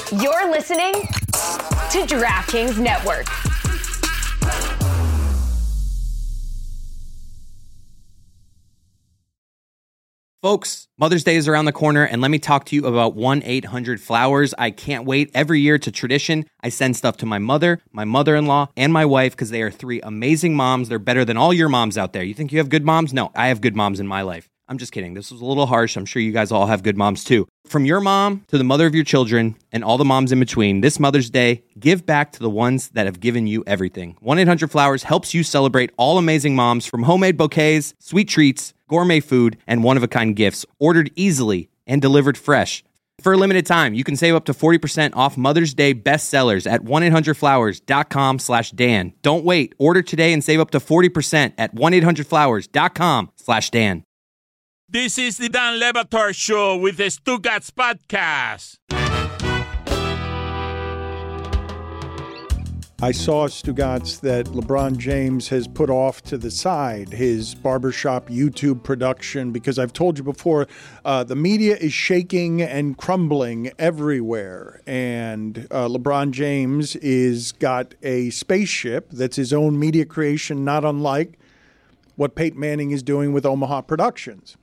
You're listening to DraftKings Network. Folks, Mother's Day is around the corner, and let me talk to you about 1-800-Flowers. I can't wait. Every year, it's a tradition. I send stuff to my mother, my mother-in-law, and my wife because they are three amazing moms. They're better than all your moms out there. You think you have good moms? No, I have good moms in my life. I'm just kidding. This was a little harsh. I'm sure you guys all have good moms too. From your mom to the mother of your children and all the moms in between, this Mother's Day, give back to the ones that have given you everything. 1-800-Flowers helps you celebrate all amazing moms, from homemade bouquets, sweet treats, gourmet food, and one-of-a-kind gifts, ordered easily and delivered fresh. For a limited time, you can save up to 40% off Mother's Day bestsellers at 1-800-Flowers.com/Dan. Don't wait. Order today and save up to 40% at 1-800-Flowers.com/Dan. This is the Dan Le Batard Show with the Stugats Podcast. I saw, Stugats, that LeBron James has put off to the side his barbershop YouTube production because I've told you before, the media is shaking and crumbling everywhere. And LeBron James is got a spaceship that's his own media creation, not unlike what Peyton Manning is doing with Omaha Productions.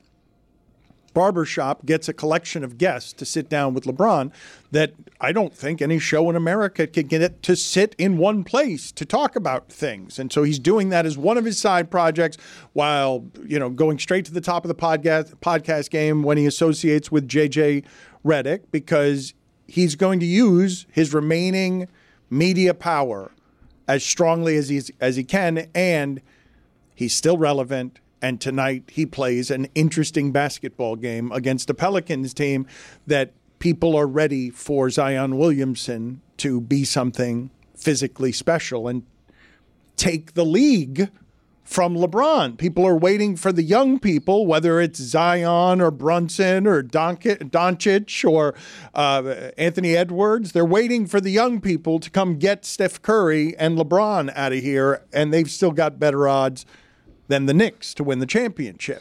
Barbershop gets a collection of guests to sit down with LeBron that I don't think any show in America can get it to sit in one place to talk about things. And so he's doing that as one of his side projects while, going straight to the top of the podcast game when he associates with JJ Redick, because he's going to use his remaining media power as strongly as he can, and he's still relevant. And tonight he plays an interesting basketball game against a Pelicans team that people are ready for Zion Williamson to be something physically special and take the league from LeBron. People are waiting for the young people, whether it's Zion or Brunson or Doncic or Anthony Edwards. They're waiting for the young people to come get Steph Curry and LeBron out of here, and they've still got better odds than the Knicks to win the championship.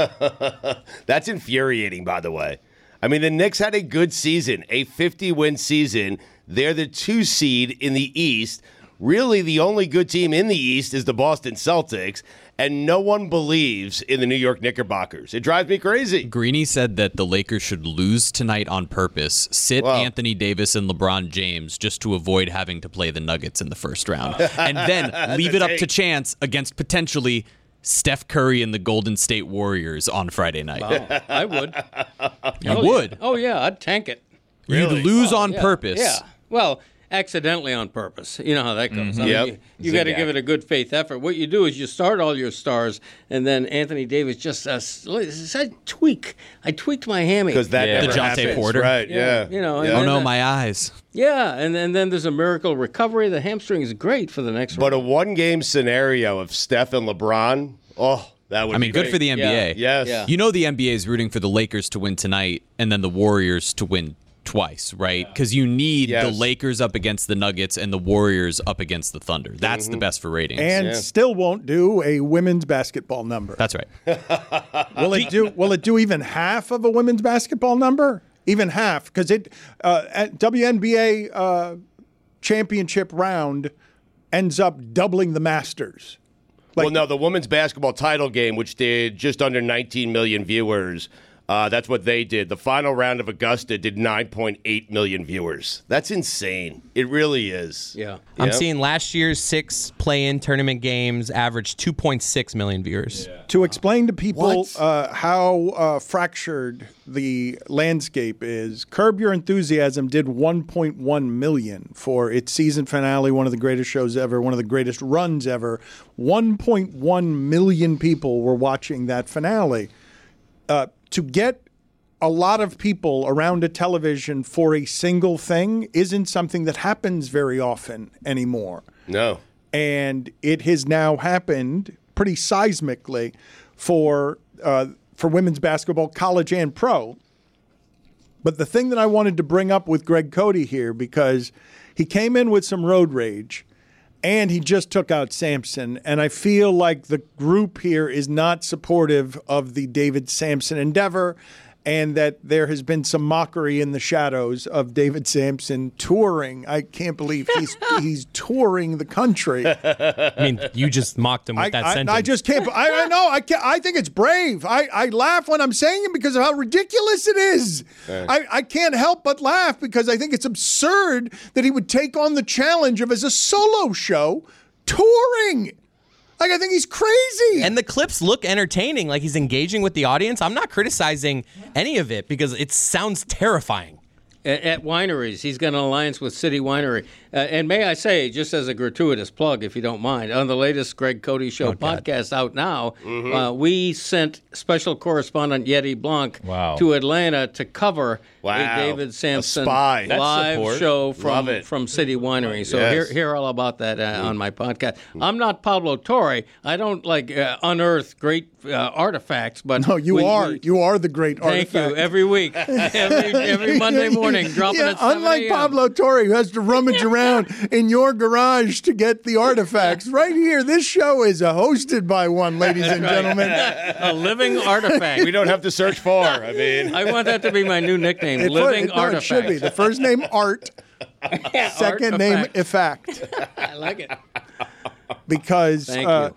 That's infuriating, by the way. I mean, the Knicks had a good season, a 50-win season. They're the 2 seed in the East. Really, the only good team in the East is the Boston Celtics, and no one believes in the New York Knickerbockers. It drives me crazy. Greeny said that the Lakers should lose tonight on purpose, sit Anthony Davis and LeBron James just to avoid having to play the Nuggets in the first round, and then leave it up to chance against potentially Steph Curry and the Golden State Warriors on Friday night. Wow, I would. You would? Yeah. Oh, yeah, I'd tank it. Really? You'd lose on purpose. Yeah. Well, accidentally on purpose. You know how that goes. Mm-hmm. I mean, you got to give it a good faith effort. What you do is you start all your stars, and then Anthony Davis just I tweaked my hammy. Because that never the Jonte happens. Porter. Right, yeah. Oh, no, my eyes. Yeah, and then there's a miracle recovery. The hamstring is great for the next round. But a one-game scenario of Steph and LeBron, that would be good great. for the NBA. Yes. Yeah. You know the NBA is rooting for the Lakers to win tonight and then the Warriors to win twice, right? Because you need the Lakers up against the Nuggets and the Warriors up against the Thunder. That's the best for ratings. And still won't do a women's basketball number. That's right. Will it do even half of a women's basketball number? Even half, because at WNBA championship round ends up doubling the Masters. The women's basketball title game, which did just under 19 million viewers, that's what they did. The final round of Augusta did 9.8 million viewers. That's insane. It really is. Yeah. I'm seeing last year's 6 play-in tournament games averaged 2.6 million viewers. Yeah. To explain to people how fractured the landscape is, Curb Your Enthusiasm did 1.1 million for its season finale, one of the greatest shows ever, one of the greatest runs ever. 1.1 million people were watching that finale. To get a lot of people around a television for a single thing isn't something that happens very often anymore. No. And it has now happened pretty seismically for women's basketball, college and pro. But the thing that I wanted to bring up with Greg Cody here, because he came in with some road rage, and he just took out Sampson. And I feel like the group here is not supportive of the David Sampson endeavor. and that there has been some mockery in the shadows of David Sampson touring. I can't believe he's touring the country. I mean, you just mocked him with that sentence. I just can't. I know. I think it's brave. I laugh when I'm saying it because of how ridiculous it is. I can't help but laugh because I think it's absurd that he would take on the challenge of, as a solo show, touring. Like, I think he's crazy. And the clips look entertaining, like he's engaging with the audience. I'm not criticizing any of it because it sounds terrifying. At wineries, he's got an alliance with City Winery. And may I say, just as a gratuitous plug, if you don't mind, on the latest Greg Cody Show podcast out now, we sent special correspondent Yeti Blanc to Atlanta to cover a David Sampson live show from City Winery. So hear all about that on my podcast. I'm not Pablo Torre. I don't unearth great artifacts, but no, you are. You are the great artifact. Thank you. Every week, every Monday morning, dropping at 7 unlike Pablo Torre, who has to rummage around in your garage to get the artifacts. Right here, this show is hosted by one, ladies and gentlemen. A living artifact. We don't have to search far. I mean, I want that to be my new nickname, Living Artifact. It should be. The first name, Art. Second name, Effect. I like it. Because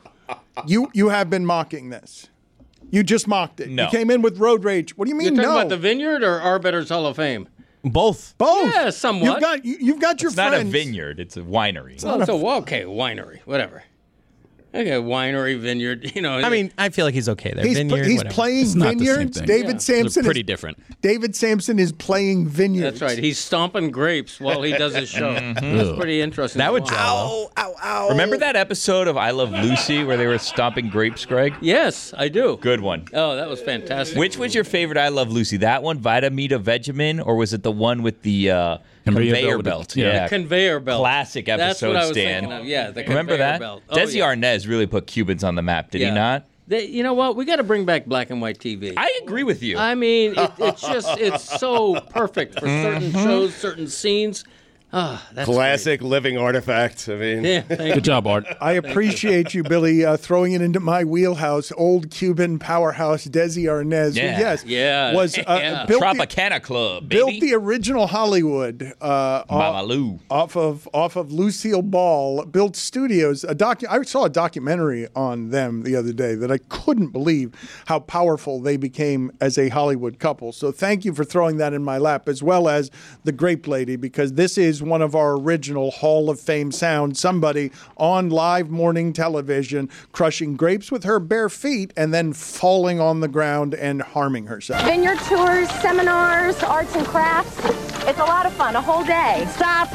you have been mocking this. You just mocked it. No. You came in with road rage. What do you mean, You're talking about the Vineyard or Arbiters Hall of Fame? Both. Yeah, somewhat. You've got your It's friends. not a vineyard. It's a winery. Okay, winery, whatever. Okay, winery, vineyard, I mean, I feel like he's okay there. He's whatever. playing vineyards. David Sampson pretty different. David Sampson is playing vineyards. That's right. He's stomping grapes while he does his show. That's pretty interesting. That would draw. Ow. Remember that episode of I Love Lucy where they were stomping grapes, Greg? Yes, I do. Good one. Oh, that was fantastic. Which was your favorite I Love Lucy? That one, Vita Mita Vegemin, or was it the one with the conveyor belt? Yeah. The conveyor belt. Classic episode, That's what I was Stan. thinking of. Yeah, the conveyor Remember that? belt. Oh, Desi Arnaz really put Cubans on the map, did he not? You know what? We got to bring back black and white TV. I agree with you. I mean, it's so perfect for certain shows, certain scenes. That's classic living artifact. I mean, Good job, Art. I appreciate you, Billy, throwing it into my wheelhouse. Old Cuban powerhouse Desi Arnaz, who, was built Tropicana Club, baby. built the original Hollywood Mama Lou. off of Lucille Ball. Built studios. I saw a documentary on them the other day that I couldn't believe how powerful they became as a Hollywood couple. So thank you for throwing that in my lap, as well as the Grape Lady, because this is one of our original Hall of Fame sounds. Somebody on live morning television crushing grapes with her bare feet and then falling on the ground and harming herself. Vineyard tours, seminars, arts and crafts. It's a lot of fun, a whole day. Stop.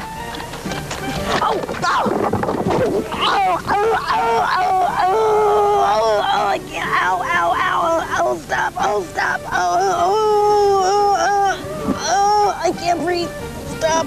I can't. Stop. I can't breathe. Stop.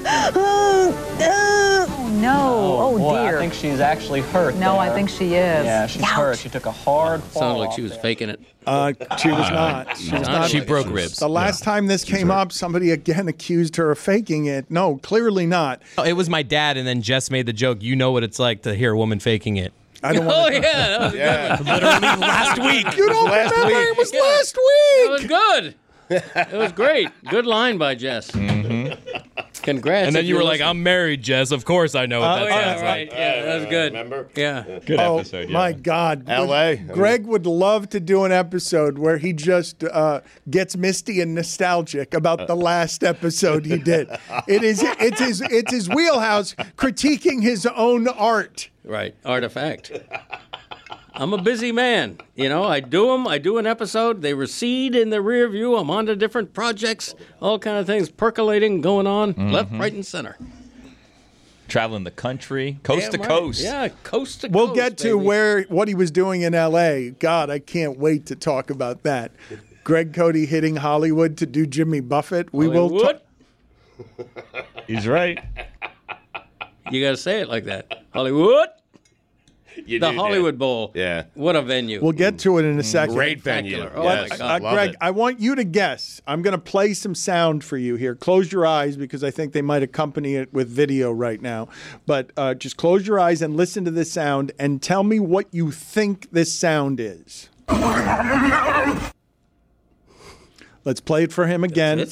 No. Oh, boy, dear. I think she's actually hurt. No, there. I think she is. Yeah, she's hurt. She took a hard fall. Sounded like she was faking it. She was not. She was not. She broke ribs. The last time this came up, somebody again accused her of faking it. No, clearly not. It was my dad, and then Jess made the joke, you know what it's like to hear a woman faking it. I don't want to. That was good. Literally last week. You don't remember? It was last week. It was good. It was great. Good line by Jess. Congrats. And then if you were you're like, I'm married, Jess. Of course I know what that sounds right. like. Yeah, that was good. Remember? Yeah. Good episode, yeah. My God. L.A. Greg would love to do an episode where he just gets misty and nostalgic about the last episode he did. It's his wheelhouse critiquing his own art. Right. Artifact. I'm a busy man. You know, I do them. I do an episode. They recede in the rear view. I'm on to different projects, all kind of things percolating, going on, left, right, and center. Traveling the country, coast to coast. Yeah, coast to coast. We'll get to baby. what he was doing in L.A. God, I can't wait to talk about that. Greg Cody hitting Hollywood to do Jimmy Buffett. We will talk. He's right. You got to say it like that. Hollywood. You The do, Hollywood Bowl. Yeah. What a venue. We'll get to it in a second. Great venue. Oh, Yes. my God. Love Greg, it. I want you to guess. I'm going to play some sound for you here. Close your eyes because I think they might accompany it with video right now. But just close your eyes and listen to this sound and tell me what you think this sound is. Let's play it for him again.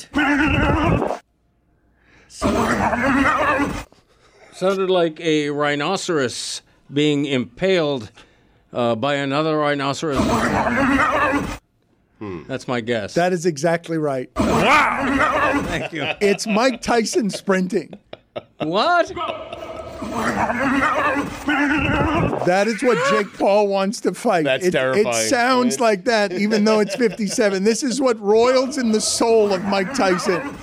Sounded like a rhinoceros being impaled by another rhinoceros. That's my guess. That is exactly right. Wow! Thank you. It's Mike Tyson sprinting. What? That is what Jake Paul wants to fight. That's terrifying. It sounds like that, even though it's 57. This is what roils in the soul of Mike Tyson.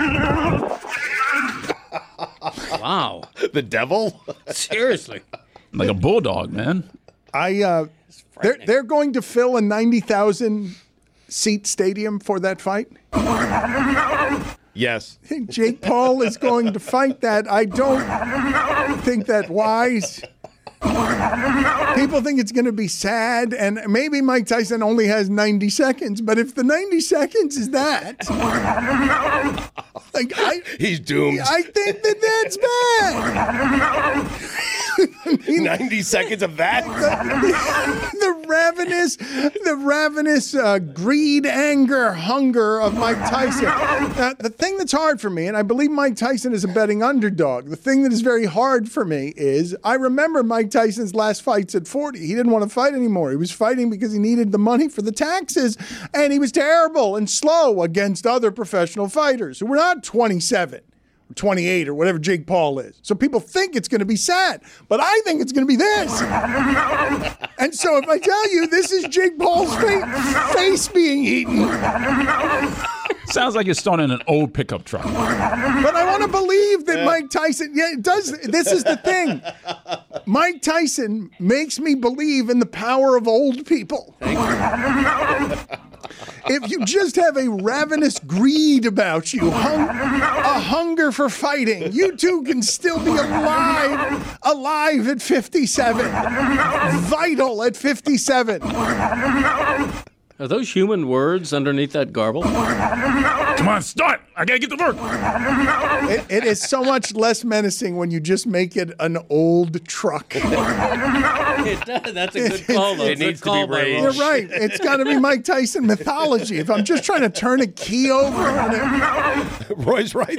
Wow. The devil? Seriously. Like a bulldog, man. They're going to fill a 90,000 seat stadium for that fight. Yes. I think Jake Paul is going to fight that. I don't think that wise. People think it's going to be sad, and maybe Mike Tyson only has 90 seconds, but if the 90 seconds is that, he's doomed. I think that's bad. 90 seconds of that? The ravenous greed, anger, hunger of Mike Tyson. The thing that's hard for me, and I believe Mike Tyson is a betting underdog, the thing that is very hard for me is I remember Mike Tyson's last fights at 40. He didn't want to fight anymore. He was fighting because he needed the money for the taxes, and he was terrible and slow against other professional fighters who were not 27. 28 or whatever Jake Paul is. So people think it's going to be sad, but I think it's going to be this. And so if I tell you this is Jake Paul's face being eaten. Sounds like you're starting an old pickup truck. But I want to believe that Mike Tyson, it does. This is the thing. Mike Tyson makes me believe in the power of old people. Thank you. If you just have a ravenous greed about you, a hunger for fighting, you too can still be alive at 57, vital at 57. Are those human words underneath that garble? Come on, start. I got to get to work. It is so much less menacing when you just make it an old truck. It does. That's a good call, though. It needs to be raised. You're right. It's got to be Mike Tyson mythology. If I'm just trying to turn a key over on it. Roy's right,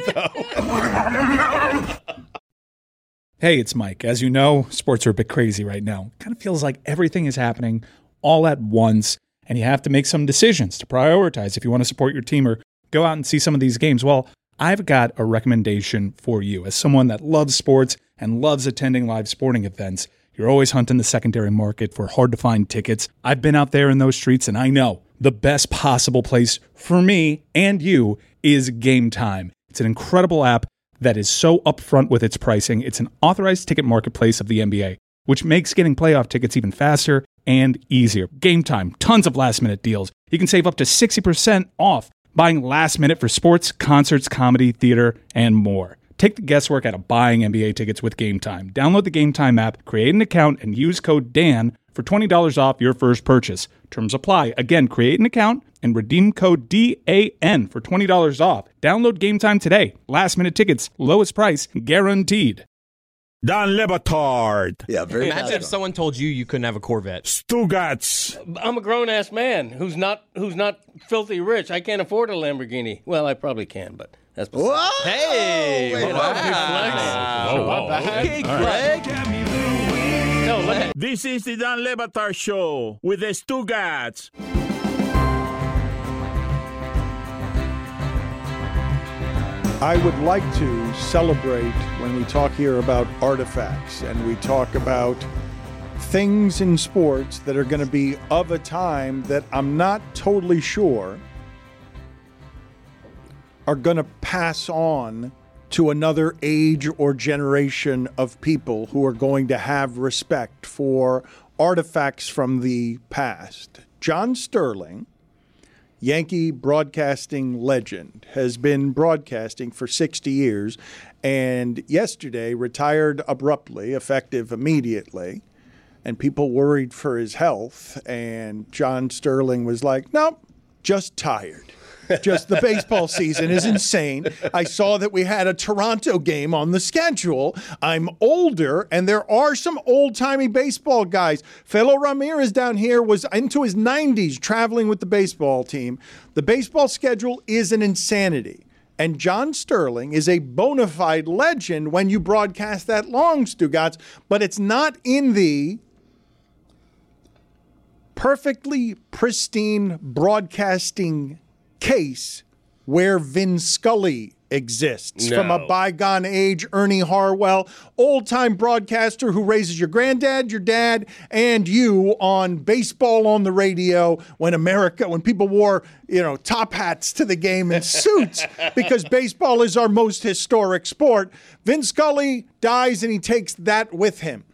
though. Hey, it's Mike. As you know, sports are a bit crazy right now. It kind of feels like everything is happening all at once, and you have to make some decisions to prioritize if you want to support your team or go out and see some of these games. Well, I've got a recommendation for you. As someone that loves sports and loves attending live sporting events, you're always hunting the secondary market for hard-to-find tickets. I've been out there in those streets, and I know the best possible place for me and you is Game Time. It's an incredible app that is so upfront with its pricing. It's an authorized ticket marketplace of the NBA, which makes getting playoff tickets even faster and easier. Game Time, tons of last-minute deals. You can save up to 60% off buying last minute for sports, concerts, comedy, theater, and more. Take the guesswork out of buying NBA tickets with Game Time. Download the Game Time app, create an account, and use code DAN for $20 off your first purchase. Terms apply. Again, create an account and redeem code DAN for $20 off. Download Game Time today. Last minute tickets, lowest price, guaranteed. Dan Le Batard. Yeah, very Imagine if someone told you you couldn't have a Corvette. Stugotz. I'm a grown-ass man who's not filthy rich. I can't afford a Lamborghini. Well, I probably can, but that's beside. Hey! Okay, Greg. No, This is the Dan Le Batard Show with the Stugotz. I would like to celebrate when we talk here about artifacts and we talk about things in sports that are going to be of a time that I'm not totally sure are going to pass on to another age or generation of people who are going to have respect for artifacts from the past. John Sterling, Yankee broadcasting legend, has been broadcasting for 60 years and yesterday retired abruptly, effective immediately, and people worried for his health. And John Sterling was like, nope, just tired. Just the baseball season is insane. I saw that we had a Toronto game on the schedule. I'm older, and there are some old-timey baseball guys. Felo Ramirez down here was into his 90s traveling with the baseball team. The baseball schedule is an insanity. And John Sterling is a bona fide legend when you broadcast that long, Stugotz, but it's not in the perfectly pristine broadcasting case where Vin Scully exists. No. From a bygone age, Ernie Harwell, old-time broadcaster who raises your granddad, your dad, and you on baseball on the radio when people wore, top hats to the game and suits because baseball is our most historic sport. Vin Scully dies and he takes that with him.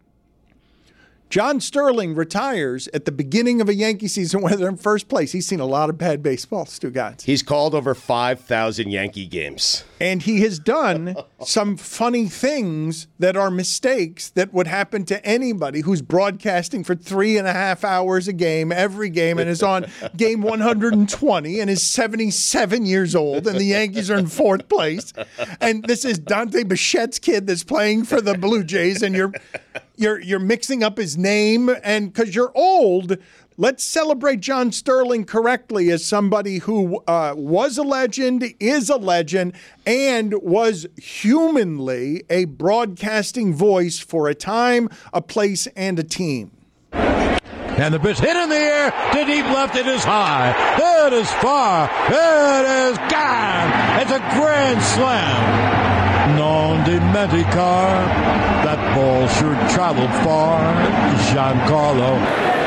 John Sterling retires at the beginning of a Yankee season when they're in first place. He's seen a lot of bad baseball, Stugotz. He's called over 5,000 Yankee games. And he has done some funny things that are mistakes that would happen to anybody who's broadcasting for 3.5 hours a game, every game, and is on game 120 and is 77 years old, and the Yankees are in fourth place. And this is Dante Bichette's kid that's playing for the Blue Jays, and you're mixing up his name, and because you're old, let's celebrate John Sterling correctly as somebody who was a legend, is a legend, and was humanly a broadcasting voice for a time, a place, and a team. And the pitch hit in the air to deep left. It is high. It is far. It is gone. It's a grand slam. Non dimenticar. That ball sure traveled far. Giancarlo.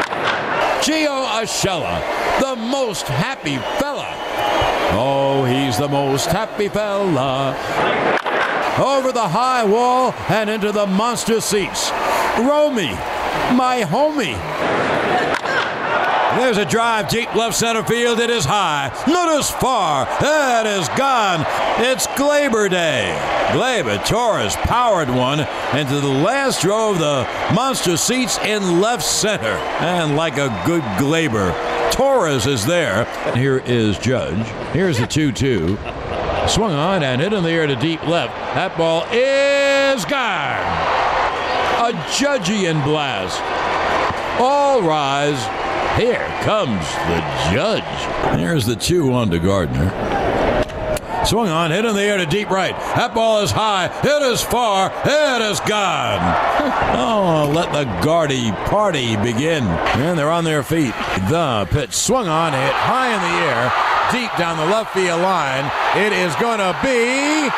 Gio Urshela, the most happy fella. Oh, he's the most happy fella. Over the high wall and into the monster seats. Romy, my homie. There's a drive deep left center field. It is high. It is far. It is gone. It's Gleyber Day. Gleyber Torres powered one into the last row of the monster seats in left center. And like a good Gleyber, Torres is there. Here is Judge. Here's the 2-2. Swung on and hit in the air to deep left. That ball is gone. A Judgian blast. All rise. Here comes the Judge. Here's the 2-1 to Gardner. Swung on, hit in the air to deep right. That ball is high. It is far. It is gone. Oh, let the Gardy party begin. And they're on their feet. The pitch swung on, hit high in the air, deep down the left field line. It is going to be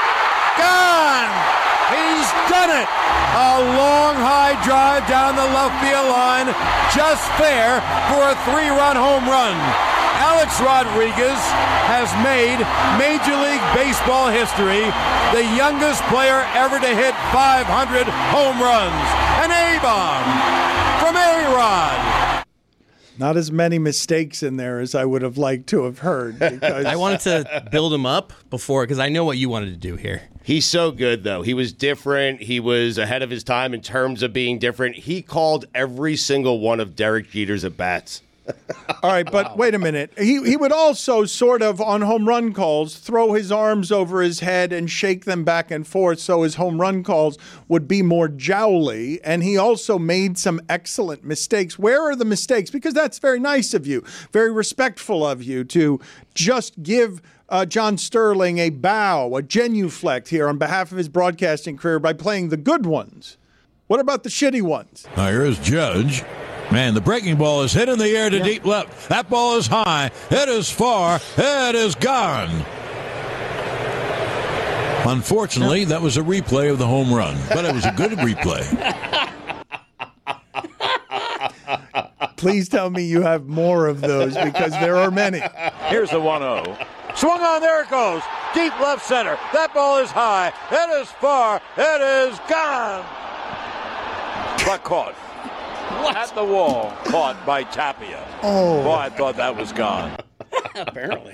gone. He's done it. A long, high drive down the left field line, just fair for a 3-run home run. Alex Rodriguez has made Major League Baseball history, the youngest player ever to hit 500 home runs. An A-bomb from A-Rod. Not as many mistakes in there as I would have liked to have heard. Because I wanted to build him up before because I know what you wanted to do here. He's so good, though. He was different. He was ahead of his time in terms of being different. He called every single one of Derek Jeter's at-bats. All right, but wait a minute. He would also sort of, on home run calls, throw his arms over his head and shake them back and forth so his home run calls would be more jowly. And he also made some excellent mistakes. Where are the mistakes? Because that's very nice of you, very respectful of you to just give John Sterling a bow, a genuflect here on behalf of his broadcasting career by playing the good ones. What about the shitty ones? Now here's Judge. Man, the breaking ball is hit in the air to deep left. That ball is high. It is far. It is gone. Unfortunately, that was a replay of the home run, but it was a good replay. Please tell me you have more of those because there are many. Here's the 1-0. Swung on, there it goes. Deep left center. That ball is high. It is far. It is gone. But caught. What? At the wall, caught by Tapia. Oh. Boy, I thought that was gone. Apparently.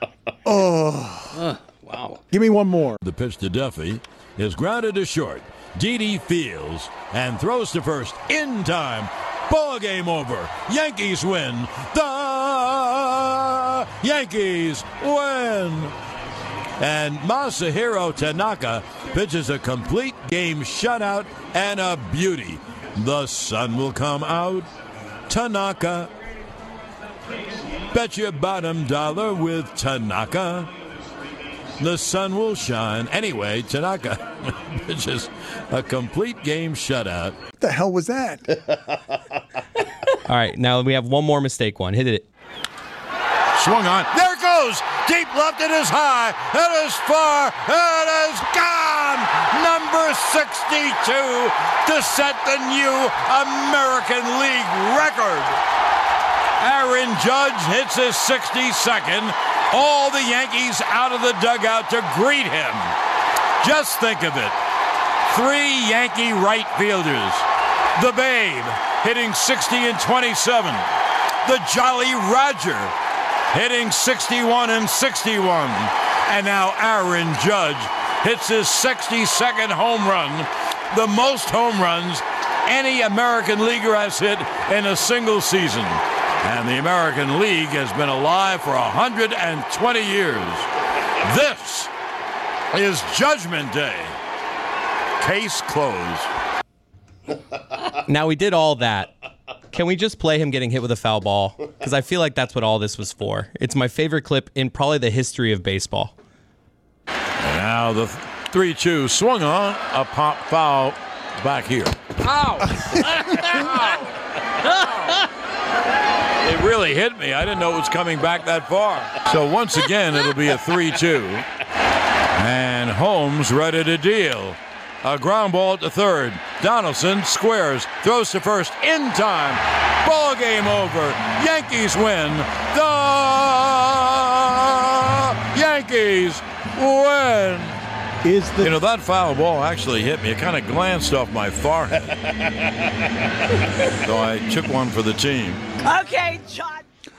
Oh. Wow. Give me one more. The pitch to Duffy is grounded to short. Didi fields and throws to first in time. Ball game over. Yankees win the Yankees win. And Masahiro Tanaka pitches a complete game shutout and a beauty. The sun will come out. Tanaka. Bet your bottom dollar with Tanaka. The sun will shine. Anyway, Tanaka pitches a complete game shutout. What the hell was that? All right, now we have one more mistake one. Hit it. Swung on. There it goes. Deep left. It is high. It is far. It is gone. Number 62 to set the new American League record. Aaron Judge hits his 62nd. All the Yankees out of the dugout to greet him. Just think of it. 3 Yankee right fielders. The Babe hitting 60 and 27. The Jolly Roger hitting 61 and 61. And now Aaron Judge hits his 62nd home run, the most home runs any American leaguer has hit in a single season. And the American League has been alive for 120 years. This is Judgment Day. Case closed. Now we did all that. Can we just play him getting hit with a foul ball? Because I feel like that's what all this was for. It's my favorite clip in probably the history of baseball. And now the 3-2 swung on, a pop foul back here. Ow! It really hit me. I didn't know it was coming back that far. So once again, it'll be a 3-2. And Holmes ready to deal. A ground ball to third. Donaldson squares, throws to first in time. Ball game over. Yankees win. The Yankees win. That foul ball actually hit me. It kind of glanced off my forehead. So I took one for the team. Okay, John.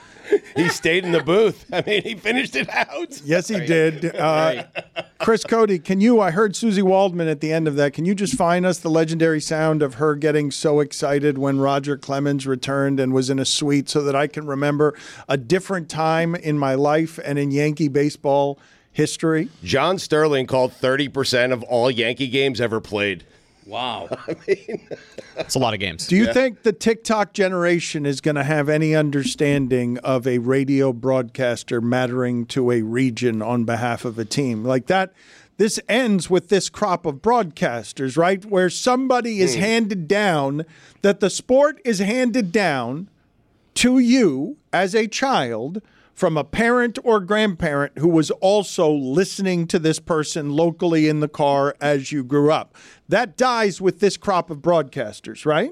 He stayed in the booth. I mean, he finished it out. Yes, he did. Chris Cody, I heard Susie Waldman at the end of that. Can you just find us the legendary sound of her getting so excited when Roger Clemens returned and was in a suite so that I can remember a different time in my life and in Yankee baseball history? John Sterling called 30% of all Yankee games ever played. Wow. I mean, it's a lot of games. Do you think the TikTok generation is going to have any understanding of a radio broadcaster mattering to a region on behalf of a team like that? This ends with this crop of broadcasters, right? Where somebody is handed down, that the sport is handed down to you as a child from a parent or grandparent who was also listening to this person locally in the car as you grew up. That dies with this crop of broadcasters, right?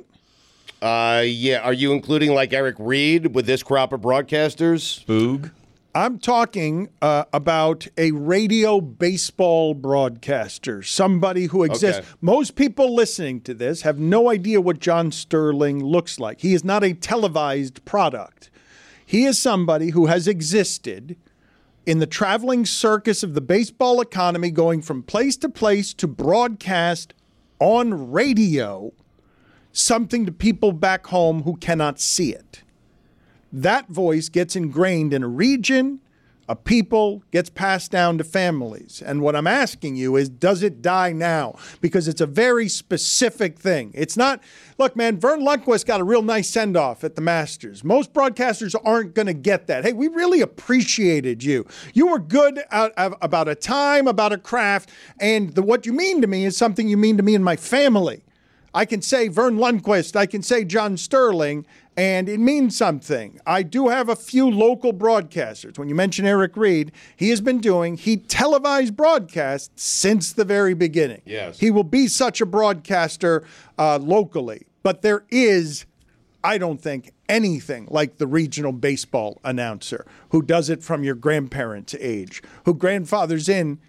Yeah. Are you including like Eric Reed with this crop of broadcasters? Boog. I'm talking about a radio baseball broadcaster, somebody who exists. Okay. Most people listening to this have no idea what John Sterling looks like. He is not a televised product. He is somebody who has existed in the traveling circus of the baseball economy, going from place to place to broadcast on radio something to people back home who cannot see it. That voice gets ingrained in a region, a people, gets passed down to families. And what I'm asking you is, does it die now? Because it's a very specific thing. It's not, look, man, Vern Lundquist got a real nice send-off at the Masters. Most broadcasters aren't going to get that. Hey, we really appreciated you. You were good about a time, about a craft, and what you mean to me is something you mean to me and my family. I can say Vern Lundquist, I can say John Sterling, and it means something. I do have a few local broadcasters. When you mention Eric Reed, he televised broadcasts since the very beginning. Yes. He will be such a broadcaster locally. But there is, I don't think, anything like the regional baseball announcer who does it from your grandparents' age, who grandfathers in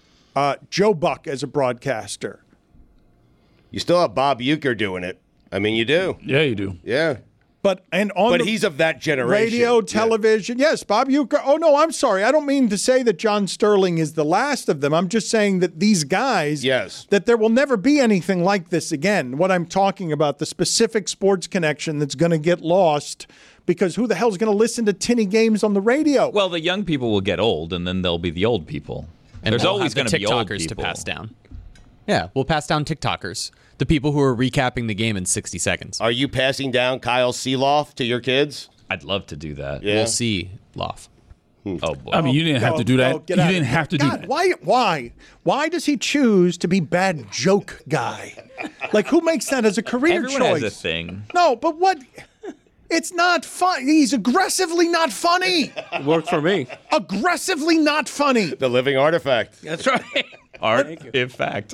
Joe Buck as a broadcaster. You still have Bob Uecker doing it. I mean, you do. Yeah, you do. Yeah. But he's of that generation. Radio, television. Yes, Bob Uecker. Oh, no, I'm sorry. I don't mean to say that John Sterling is the last of them. I'm just saying that these guys, that there will never be anything like this again. What I'm talking about, the specific sports connection that's going to get lost because who the hell is going to listen to tinny games on the radio? Well, the young people will get old, and then there'll be the old people. And there's always going to be old TikTokers to people. pass down. Yeah, we'll pass down TikTokers. The people who are recapping the game in 60 seconds. Are you passing down Kyle Seeloff to your kids? I'd love to do that. Yeah. We'll see, Loff. Oh, boy. I mean, you didn't have to do that. You didn't have to do that. Why does he choose to be bad joke guy? Like, who makes that as a career Everyone choice? has a thing. No, but what? It's not fun. He's aggressively not funny. It worked for me. Aggressively not funny. The living artifact. That's right. Artifact.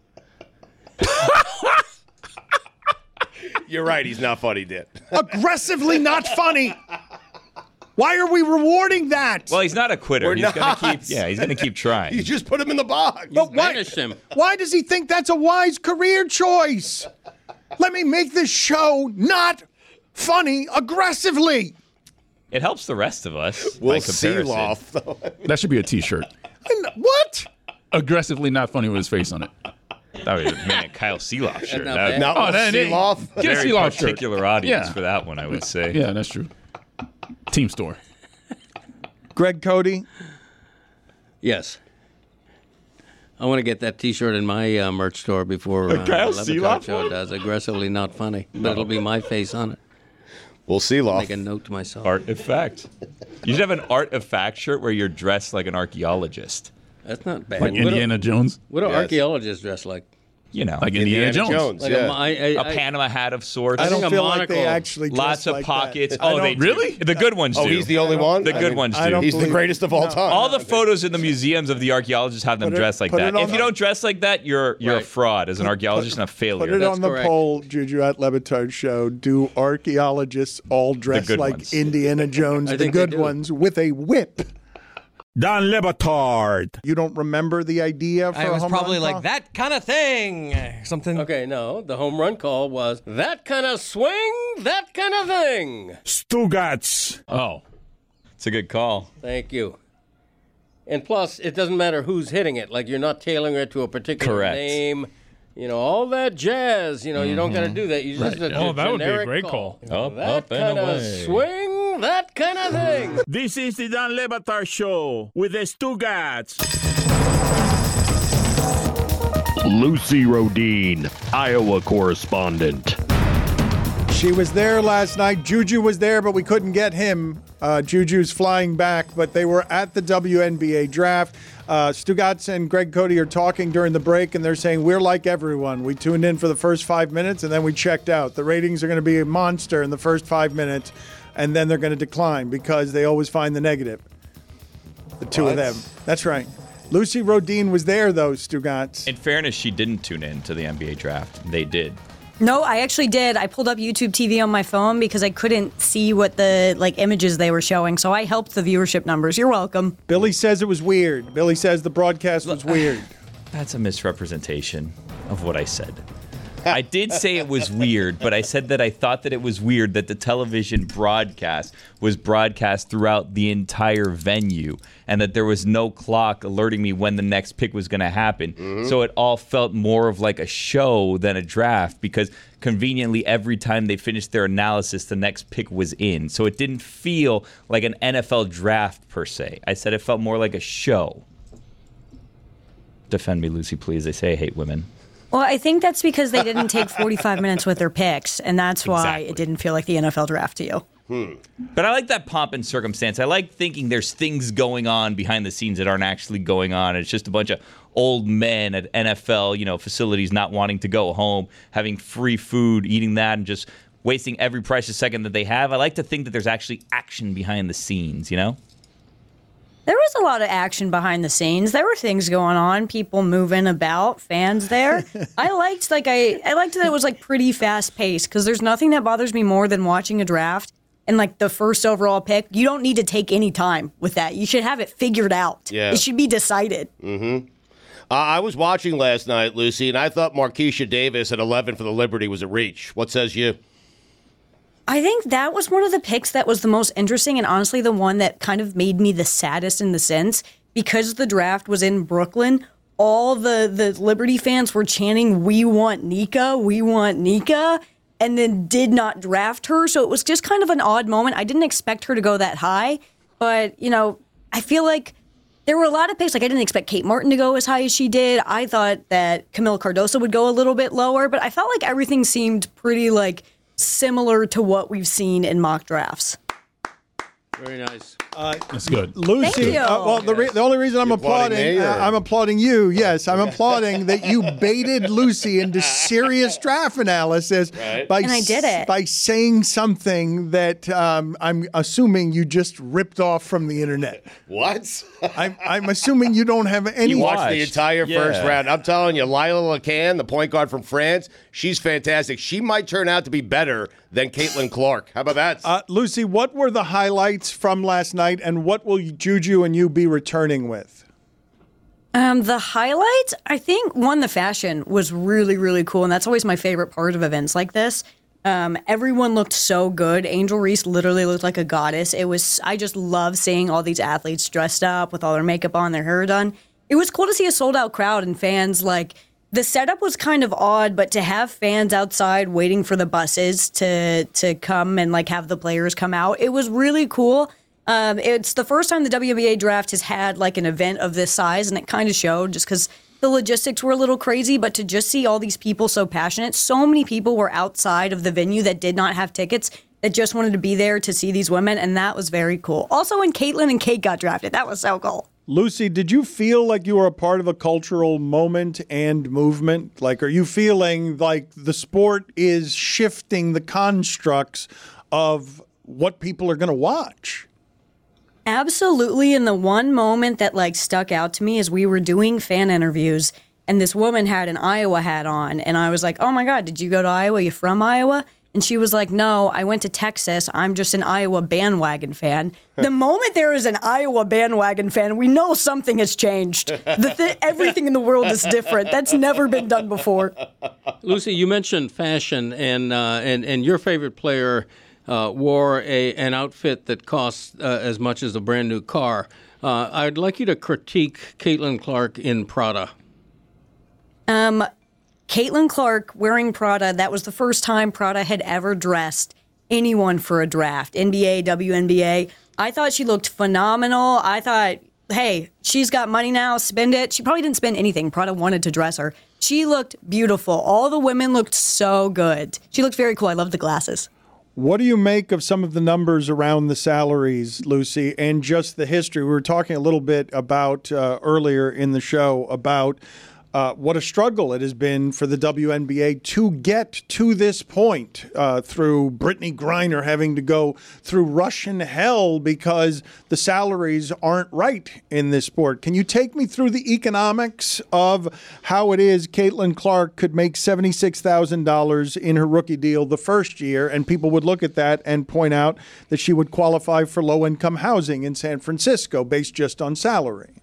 You're right. He's not funny, Dit. Aggressively not funny. Why are we rewarding that? Well, he's not a quitter. We're He's not. going to keep trying. You just put him in the box. But Banish him. why does he think that's a wise career choice? Let me make this show not funny aggressively. It helps the rest of us. We'll by see, comparison. Loft. That should be a T-shirt. What? Aggressively not funny with his face on it. That was a Kyle Seeloff shirt. not bad. Not with Seeloff. Get a Very Seeloff shirt. particular audience Yeah. for that one, I would say. Yeah, that's true. Team store. Greg Cody. Yes. I want to get that T-shirt in my merch store before Kyle Le Seeloff Batard show one? does. Aggressively not funny, but it'll be my face on it. We'll see, Loft. Make a note to myself. Artifact. You should have an artifact shirt where you're dressed like an archaeologist. That's not bad. Like Indiana Jones. What do Yes. archaeologists dress like? You know, Like Indiana Jones. Like yeah. a Panama hat of sorts. I think don't a feel like monocle. they actually dress Lots of like pockets. that. Oh, they do. Really? The good ones do. Oh, he's the only one? The good ones I do. don't He's the believe- greatest of all time. All the photos in the museums of the archaeologists have them Put it- dressed like put it that. on If you the- don't dress like that, you're a Right. fraud as an archaeologist and a failure. Put it That's on the correct. poll, Juju at Le Batard Show. Do archaeologists all dress good like ones. Indiana Jones, I the think they good do. ones, with a whip? Dan Le Batard. You don't remember the idea for I a was home probably run like call? that kind of thing. Something. Okay, no. The home run call was that kind of swing, that kind of thing. Stugats. Oh. It's a good call. Thank you. And plus, it doesn't matter who's hitting it. Like, you're not tailoring it to a particular Correct. name. You know, all that jazz. You know, you don't got to do that. You just Oh, that would be a great call. Up, That up, and kind of away. swing, that kind of thing. This is the Dan Le Batard Show with the Stugats. Lucy Rodine, Iowa correspondent. She was there last night. Juju was there, but we couldn't get him. Juju's flying back, but they were at the WNBA draft. Stugats and Greg Cody are talking during the break, and they're saying, we're like everyone. We tuned in for the first 5 minutes, and then we checked out. The ratings are going to be a monster in the first 5 minutes, and then they're going to decline because they always find the negative. The two of them. That's right. Lucy Rodine was there, though, Stugats. In fairness, she didn't tune in to the NBA draft. They did. No, I actually did. I pulled up YouTube TV on my phone because I couldn't see what the images they were showing, so I helped the viewership numbers. You're welcome. Billy says it was weird. Billy says the broadcast was weird. That's a misrepresentation of what I said. I did say it was weird, but I said that I thought that it was weird that the television broadcast was broadcast throughout the entire venue and that there was no clock alerting me when the next pick was going to happen. So it all felt more of like a show than a draft because conveniently every time they finished their analysis, the next pick was in. So it didn't feel like an NFL draft per se. I said it felt more like a show. Defend me, Lucy, please. They say I hate women. Well, I think that's because they didn't take 45 minutes with their picks, and that's why Exactly. it didn't feel like the NFL draft to you. But I like that pomp and circumstance. I like thinking there's things going on behind the scenes that aren't actually going on. It's just a bunch of old men at NFL, facilities not wanting to go home, having free food, eating that, and just wasting every precious second that they have. I like to think that there's actually action behind the scenes, There was a lot of action behind the scenes. There were things going on, people moving about, fans there. I liked that it was pretty fast paced because there's nothing that bothers me more than watching a draft and the first overall pick. You don't need to take any time with that. You should have it figured out. Yeah. It should be decided. Mm-hmm. I was watching last night, Lucy, and I thought Marquisha Davis at 11 for the Liberty was a reach. What says you? I think that was one of the picks that was the most interesting and honestly the one that kind of made me the saddest in the sense because the draft was in Brooklyn. All the Liberty fans were chanting, "We want Nika, we want Nika," and then did not draft her. So it was just kind of an odd moment. I didn't expect her to go that high, but, I feel like there were a lot of picks. Like, I didn't expect Kate Martin to go as high as she did. I thought that Camila Cardoso would go a little bit lower, but I felt like everything seemed pretty, similar to what we've seen in mock drafts. Very nice. That's good. Lucy, Thank you. The only reason I'm applauding, I'm applauding you. Yes, I'm applauding that you baited Lucy into serious draft analysis And I did it. by saying something that I'm assuming you just ripped off from the internet. What? I'm assuming you don't have any. You watched the entire first round. I'm telling you, Lila Lacan, the point guard from France, she's fantastic. She might turn out to be better than Caitlin Clark. How about that? Lucy, what were the highlights from last night, and what will Juju and you be returning with? The highlights, I think, the fashion was really, really cool, and that's always my favorite part of events like this. Everyone looked so good. Angel Reese literally looked like a goddess. I just love seeing all these athletes dressed up with all their makeup on, their hair done. It was cool to see a sold-out crowd and fans. The setup was kind of odd, but to have fans outside waiting for the buses to come and have the players come out, it was really cool. It's the first time the WNBA draft has had an event of this size, and it kind of showed just because the logistics were a little crazy, but to just see all these people so passionate, so many people were outside of the venue that did not have tickets that just wanted to be there to see these women, and that was very cool. Also, when Caitlin and Kate got drafted, that was so cool. Lucy, did you feel like you were a part of a cultural moment and movement? Are you feeling like the sport is shifting the constructs of what people are going to watch? Absolutely. And the one moment that stuck out to me is we were doing fan interviews and this woman had an Iowa hat on. And I was like, "Oh my God, did you go to Iowa? You from Iowa?" And she was like, "No, I went to Texas. I'm just an Iowa bandwagon fan." The moment there is an Iowa bandwagon fan, we know something has changed. Everything in the world is different. That's never been done before. Lucy, you mentioned fashion, and your favorite player wore an outfit that costs as much as a brand new car. I'd like you to critique Caitlin Clark in Prada. Caitlin Clark wearing Prada, that was the first time Prada had ever dressed anyone for a draft. NBA, WNBA. I thought she looked phenomenal. I thought, hey, she's got money now, spend it. She probably didn't spend anything. Prada wanted to dress her. She looked beautiful. All the women looked so good. She looked very cool. I love the glasses. What do you make of some of the numbers around the salaries, Lucy, and just the history? We were talking a little bit about earlier in the show about what a struggle it has been for the WNBA to get to this point through Brittany Griner having to go through Russian hell because the salaries aren't right in this sport. Can you take me through the economics of how it is Caitlin Clark could make $76,000 in her rookie deal the first year, and people would look at that and point out that she would qualify for low-income housing in San Francisco based just on salary?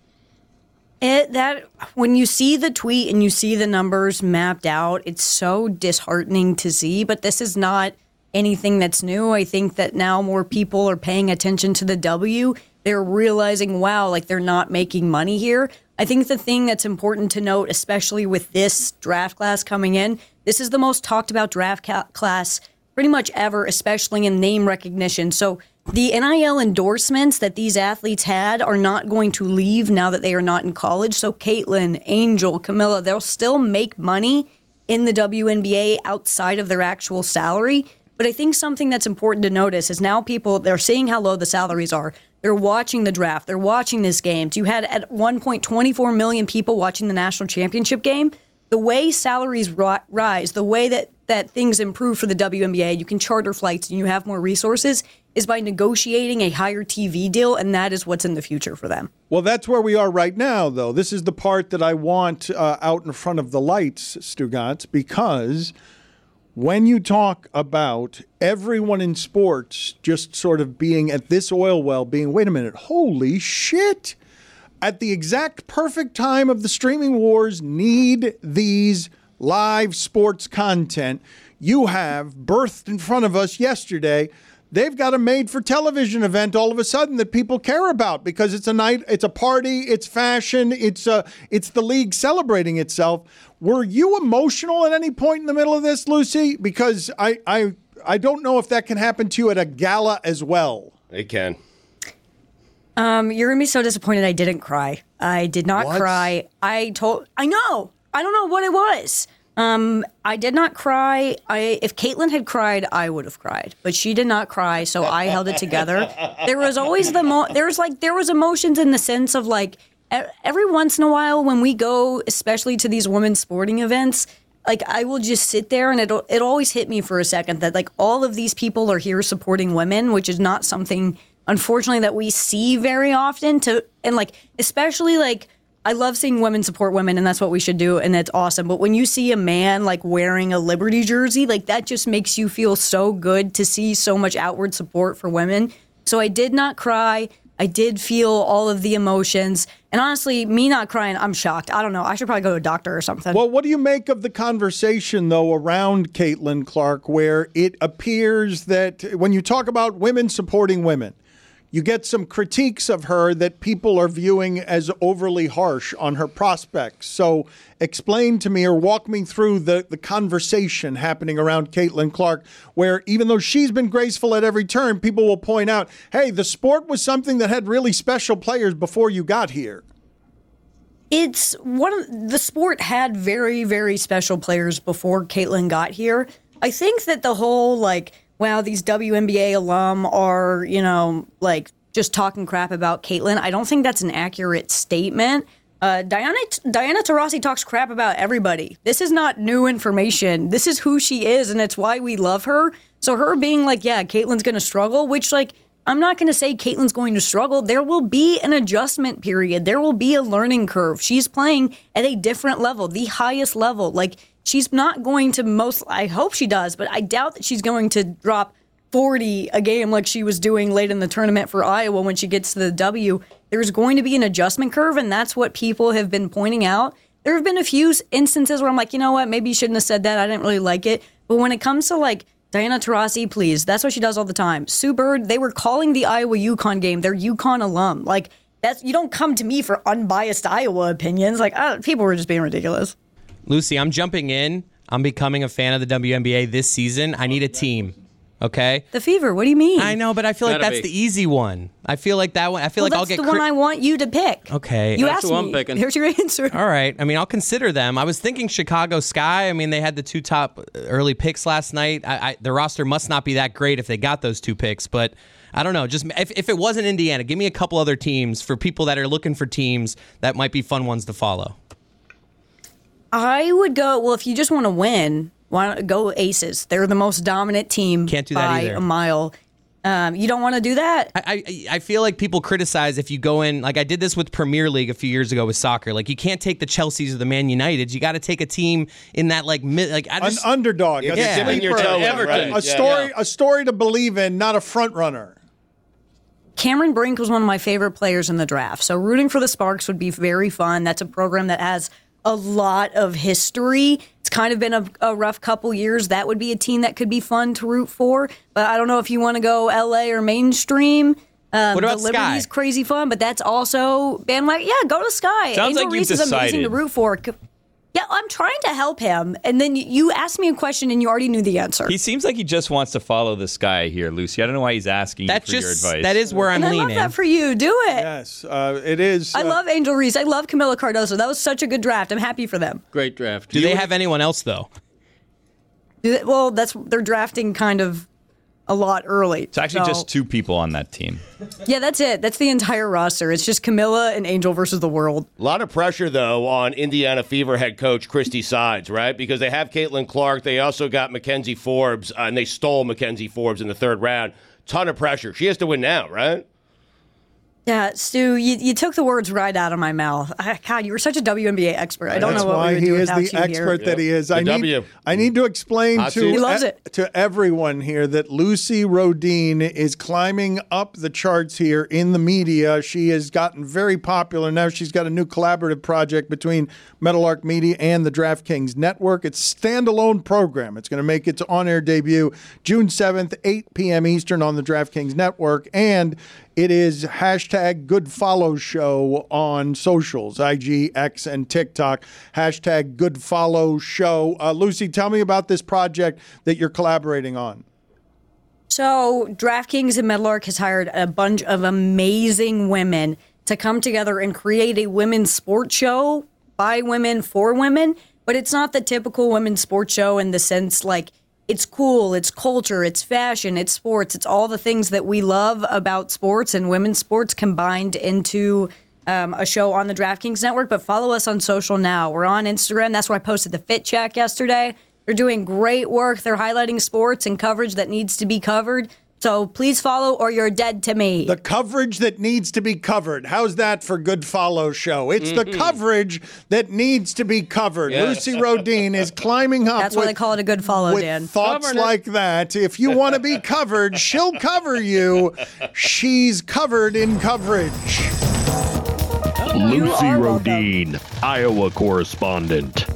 When you see the tweet and you see the numbers mapped out, it's so disheartening to see, but this is not anything that's new. I think that now more people are paying attention to the W. They're realizing, wow, they're not making money here. I think the thing that's important to note, especially with this draft class coming in, this is the most talked about draft class pretty much ever, especially in name recognition. So the NIL endorsements that these athletes had are not going to leave now that they are not in college. So Caitlin, Angel, Camila, they'll still make money in the WNBA outside of their actual salary. But I think something that's important to notice is now people, they're seeing how low the salaries are. They're watching the draft. They're watching this game. You had at one point 24 million people watching the national championship game. The way salaries rise, the way that things improve for the WNBA, you can charter flights and you have more resources, is by negotiating a higher TV deal, and that is what's in the future for them. Well, that's where we are right now, though. This is the part that I want out in front of the lights, Stugotz, because when you talk about everyone in sports just sort of being at this oil well, being, wait a minute, holy shit, at the exact perfect time of the streaming wars need these live sports content, you have birthed in front of us yesterday. They've got a made-for-television event all of a sudden that people care about because it's a night, it's a party, it's fashion, it's the league celebrating itself. Were you emotional at any point in the middle of this, Lucy? Because I don't know if that can happen to you at a gala as well. It can. You're gonna be so disappointed I didn't cry. I did not cry. I know. I don't know what it was. I did not cry. If Caitlyn had cried, I would have cried, but she did not cry, so I held it together. There was always there was emotions in the sense of like every once in a while when we go, especially to these women's sporting events, like I will just sit there and it always hit me for a second that like all of these people are here supporting women, which is not something unfortunately that we see very often. And like especially like. I love seeing women support women, and that's what we should do, and that's awesome. But when you see a man, like, wearing a Liberty jersey, like, that just makes you feel so good to see so much outward support for women. So I did not cry. I did feel all of the emotions. And honestly, me not crying, I'm shocked. I don't know. I should probably go to a doctor or something. Well, what do you make of the conversation, though, around Caitlin Clark, where it appears that when you talk about women supporting women, you get some critiques of her that people are viewing as overly harsh on her prospects. So explain to me or walk me through the conversation happening around Caitlin Clark, where even though she's been graceful at every turn, people will point out, hey, the sport was something that had really special players before you got here. It's the sport had very, very special players before Caitlin got here. I think that the whole, like, wow, these WNBA alum are, like just talking crap about Caitlin. I don't think that's an accurate statement. Diana Taurasi talks crap about everybody. This is not new information. This is who she is, and it's why we love her. So her being like, yeah, Caitlin's going to struggle, which, like, I'm not going to say Caitlin's going to struggle. There will be an adjustment period. There will be a learning curve. She's playing at a different level, the highest level. Like, she's not going to I hope she does, but I doubt that she's going to drop 40 a game like she was doing late in the tournament for Iowa when she gets to the W. There's going to be an adjustment curve, and that's what people have been pointing out. There have been a few instances where I'm like, you know what, maybe you shouldn't have said that. I didn't really like it. But when it comes to, like, Diana Taurasi, please, that's what she does all the time. Sue Bird, they were calling the Iowa-UConn game. They're UConn alum. Like, you don't come to me for unbiased Iowa opinions. Like, people were just being ridiculous. Lucy, I'm jumping in. I'm becoming a fan of the WNBA this season. I need a team. Okay? The Fever, what do you mean? I know, but I feel like that's the easy one. I feel like that one. I feel like I'll get that's the one I want you to pick. Okay. You asked me. Here's your answer. All right. I mean, I'll consider them. I was thinking Chicago Sky. I mean, they had the 2 top early picks last night. The roster must not be that great if they got those 2 picks, but I don't know. Just if it wasn't Indiana, give me a couple other teams for people that are looking for teams that might be fun ones to follow. I would go, well, if you just want to win, why don't go Aces? They're the most dominant team Can't do that by either. a mile. You don't want to do that? I feel like people criticize if you go in, like I did this with Premier League a few years ago with soccer. Like you can't take the Chelseas or the Man Uniteds. You got to take a team in that an underdog. Everton. A story to believe in, not a front runner. Cameron Brink was one of my favorite players in the draft. So rooting for the Sparks would be very fun. That's a program that has a lot of history. It's kind of been a rough couple years. That would be a team that could be fun to root for. But I don't know if you want to go LA or mainstream. What about the Liberty's Sky? Crazy fun, but that's also bandwagon. Yeah, go to Sky. Sounds Angel like Reese you've is amazing decided. to root for. Yeah, I'm trying to help him. And then you asked me a question and you already knew the answer. He seems like he just wants to follow this guy here, Lucy. I don't know why he's asking you for your advice. That is where I'm and leaning. I love that for you. Do it. Yes, it is. I love Angel Reese. I love Camila Cardoso. That was such a good draft. I'm happy for them. Great draft. Do they have anyone else though? Well, they're drafting kind of a lot early. It's actually just 2 people on that team. Yeah, that's it. That's the entire roster. It's just Camilla and Angel versus the world. A lot of pressure, though, on Indiana Fever head coach Christy Sides, right? Because they have Caitlin Clark. They also got Mackenzie Forbes, and they stole Mackenzie Forbes in the 3rd round. Ton of pressure. She has to win now, right? Yeah, Stu, you took the words right out of my mouth. God, you were such a WNBA expert. I don't know what we would do without you here. That's why he is the expert that he is. I need to explain to everyone here that Lucy Rodine is climbing up the charts here in the media. She has gotten very popular. Now she's got a new collaborative project between Meadowlark Media and the DraftKings Network. It's a standalone program. It's going to make its on-air debut June 7th, 8 p.m. Eastern on the DraftKings Network. And it is hashtag Good Follow Show on socials, IG, X, and TikTok. Hashtag Good Follow Show. Lucy, tell me about this project that you're collaborating on. So DraftKings and Meadowlark has hired a bunch of amazing women to come together and create a women's sports show by women for women. But it's not the typical women's sports show in the sense like, it's cool, it's culture, it's fashion, it's sports. It's all the things that we love about sports and women's sports combined into a show on the DraftKings Network. But follow us on social now. We're on Instagram. That's where I posted the Fit Check yesterday. They're doing great work. They're highlighting sports and coverage that needs to be covered. So please follow or you're dead to me. The coverage that needs to be covered. How's that for Good Follow Show? It's the coverage that needs to be covered. Yes. Lucy Rodine is climbing up. That's why they call it a good follow, with Dan. Thoughts like that. If you want to be covered, she'll cover you. She's covered in coverage. Lucy Rodine, Iowa correspondent.